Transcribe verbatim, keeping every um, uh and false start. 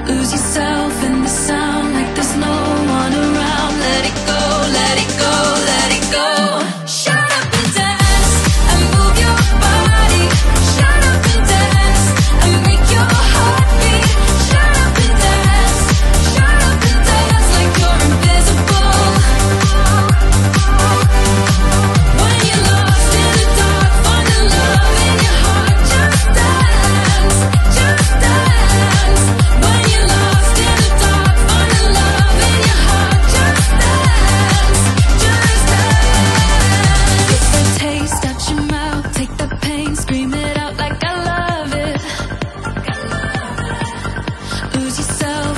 Lose yourself in the sound like there's no one around. Let it go, let it go, let it go. Shut up and dance and move your body. Shut up and dance and make your heart beat. Shut up and dance, shut up and dance like you're invisible. When you're lost in the dark, find the love in your heart. Just dance, just dance. When you're lost in the dark, find the love in your heart. Just dance, just dance. It's the taste at your mouth. Take the pain, scream it out like I love it. Lose yourself